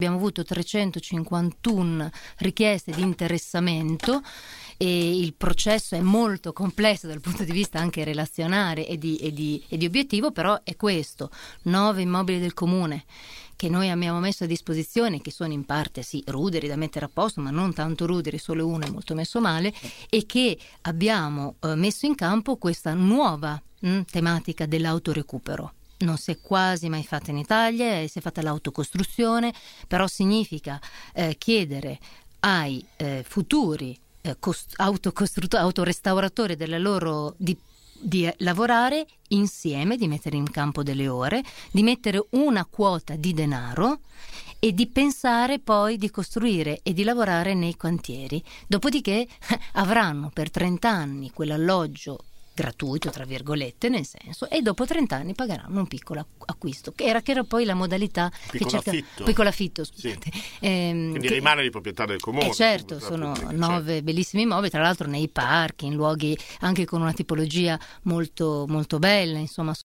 Abbiamo avuto 351 richieste di interessamento e il processo è molto complesso dal punto di vista anche relazionale e di obiettivo, però è questo: 9 immobili del comune che noi abbiamo messo a disposizione, che sono in parte sì ruderi da mettere a posto, ma non tanto ruderi, solo uno è molto messo male, e che abbiamo messo in campo questa nuova tematica dell'autorecupero. Non si è quasi mai fatta in Italia, si è fatta l'autocostruzione, però chiedere ai futuri autorestauratori della loro di lavorare insieme, di mettere in campo delle ore, di mettere una quota di denaro e di pensare poi di costruire e di lavorare nei cantieri. Dopodiché avranno per 30 anni quell'alloggio gratuito, tra virgolette, nel senso, e dopo 30 anni pagheranno un piccolo acquisto, che era poi la modalità piccolo affitto, scusate. Sì. Quindi rimane di proprietà del comune. Certo, sono 9 bellissimi immobili, tra l'altro nei parchi, in luoghi anche con una tipologia molto, molto bella, insomma.